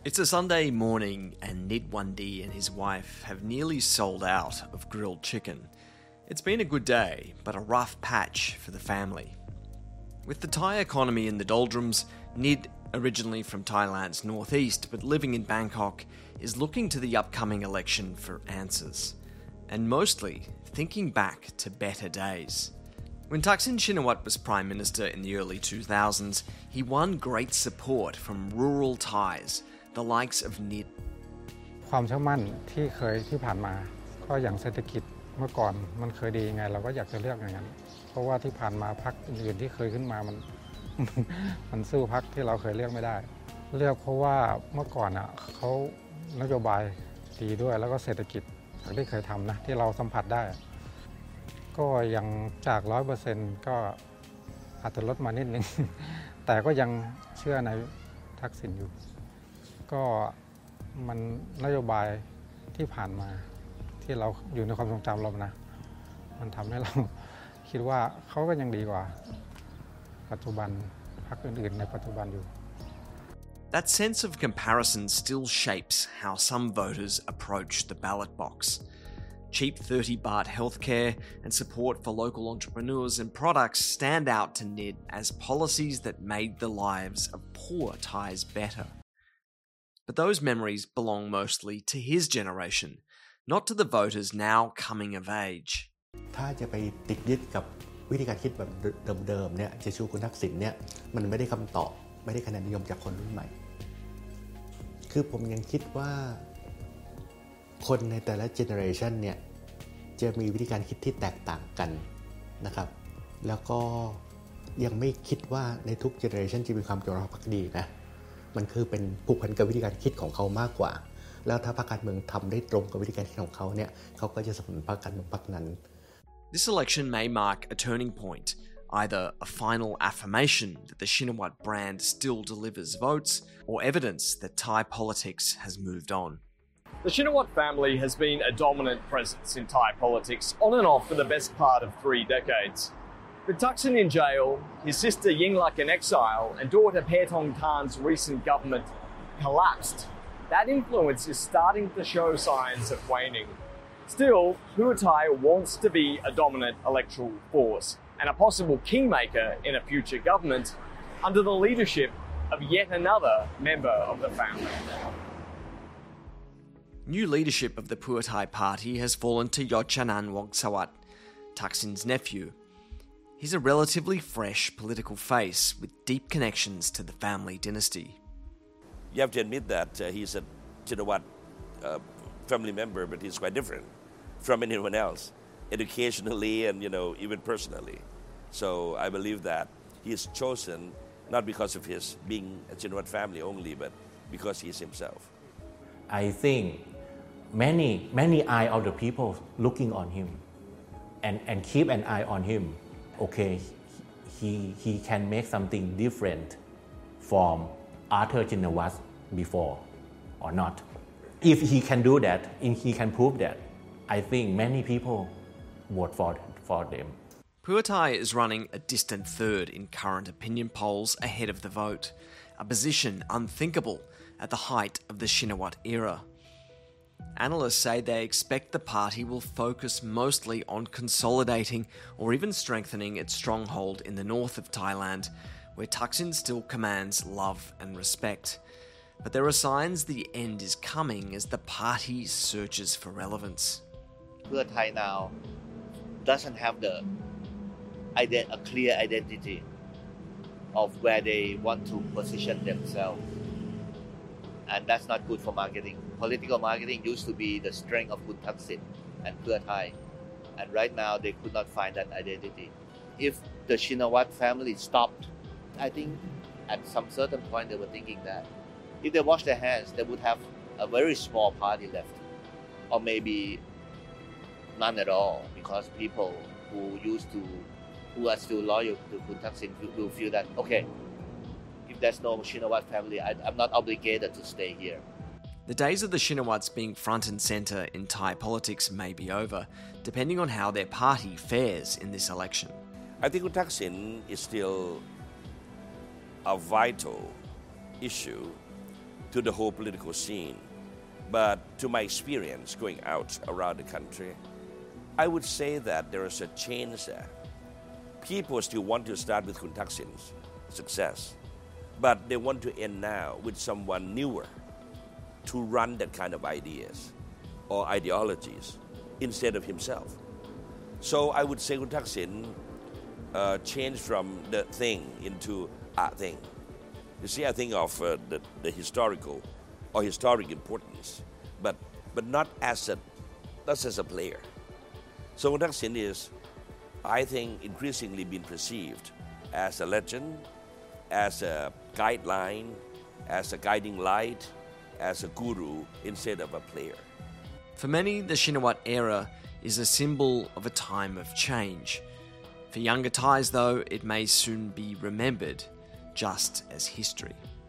It's a Sunday morning and Nid Wandi and his wife have nearly sold out of grilled chicken. It's been a good day, but a rough patch for the family. With the Thai economy in the doldrums, Nid, originally from Thailand's northeast but living in Bangkok, is looking to the upcoming election for answers. And mostly thinking back to better days. When Thaksin Shinawatra was Prime Minister in the early 2000s, he won great support from rural Thais, the likes of Nid. ความเชื่อมั่นที่ผ่านมาก็อย่างเศรษฐกิจเมื่อก่อนมันเคยดียังไงเราก็อยากจะเลือกอย่างนั้นเพราะว่าที่ผ่านมาพรรคอื่นที่เคยขึ้นมามันสู้พรรคที่เราเคยเลือกไม่ได้เลือกเพราะว่าเมื่อก่อนเขานโยบายดีด้วยแล้วก็เศรษฐกิจอย่างที่เคยทำนะที่เราสัมผัสได้ก็ยังจาก 100% ก็อาจจะลดมานิดนึงแต่ก็ยังเชื่อในทักษิณอยู่ก็มันนโยบายที่ผ่านมาที่เราอยู่ในความทรงจำเรานะมันทำให้เราคิดว่าเขาก็ยังดีกว่าปัจจุบันพรรคอื่นๆในปัจจุบันอยู่ That sense of comparison still shapes how some voters approach the ballot box. Cheap 30 baht healthcare and support for local entrepreneurs and products stand out to Nid as policies that made the lives of poor Thais better. But those memories belong mostly to his generation, not to the voters now coming of age. ถ้าจะไปติดยึดกับวิธีการคิดแบบเดิมๆเนี่ยจะชูคุณทักษิณเนี่ยมันไม่ได้คำตอบไม่ได้คะแนนนิยมจากคนรุ่นใหม่คือผมยังคิดว่าคนในแต่ละเจเนอเรชันเนี่ยจะมีวิธีการคิดที่แตกต่างกันนะครับแล้วก็ยังไม่คิดว่าในทุกเจเนอเรชันจะมีความจงรักภักดีนะมันคือเป็นผูกพันกับวิธีการคิดของเขามากกว่าแล้วถ้าพรรคการเมืองทำได้ตรงกับวิธีการคิดของเขาเนี่ยเขาก็จะสนับสนุนพรรคการเมืองพรรคนั้น This election may mark a turning point, either a final affirmation that the Shinawatra brand still delivers votes, or evidence that Thai politics has moved on. The Shinawatra family has been a dominant presence in Thai politics on and off for the best part of 3 decades. With Thaksin in jail, his sister Yingluck in exile, and daughter Paetongtarn's Tan's recent government collapsed, that influence is starting to show signs of waning. Still, Pheu Thai wants to be a dominant electoral force and a possible kingmaker in a future government under the leadership of yet another member of the family. New leadership of the Pheu Thai party has fallen to Yotchanan Wongsawat, Thaksin's nephew. He's a relatively fresh political face with deep connections to the family dynasty. You have to admit that he's a Shinawatra family member, but he's quite different from anyone else, educationally and even personally. So I believe that he is chosen not because of his being a Shinawatra family only, but because he is himself. I think many eye of the people looking on him and keep an eye on him. Okay, he can make something different from Arthur Shinawatra before or not. If he can do that, if he can prove that, I think many people vote for them. Pheu Thai is running a distant third in current opinion polls ahead of the vote, a position unthinkable at the height of the Shinawatra era. Analysts say they expect the party will focus mostly on consolidating or even strengthening its stronghold in the north of Thailand, where Thaksin still commands love and respect. But there are signs the end is coming as the party searches for relevance. Pheu Thai now doesn't have a clear identity of where they want to position themselves. And that's not good for marketing. Political marketing used to be the strength of Kun Thaksin and Pheu Thai. And right now, they could not find that identity. If the Shinawatra family stopped, I think at some certain point they were thinking that if they wash their hands, they would have a very small party left. Or maybe none at all, because people who are still loyal to Kun Thaksin will feel that, okay, if there's no Shinawatra family, I'm not obligated to stay here. The days of the Shinawatras being front and centre in Thai politics may be over, depending on how their party fares in this election. I think Kun Thaksin is still a vital issue to the whole political scene. But to my experience going out around the country, I would say that there is a change there. People still want to start with Kun Thaksin's success, but they want to end now with someone newer to run that kind of ideas or ideologies instead of himself. So I would say Kun Thaksin changed from the thing into a thing. You see, I think of the historical or historic importance, but not as a player. So Kun Thaksin is, I think, increasingly being perceived as a legend, as a guideline, as a guiding light, as a guru instead of a player. For many, the Shinawat era is a symbol of a time of change. For younger Thais, though, it may soon be remembered just as history.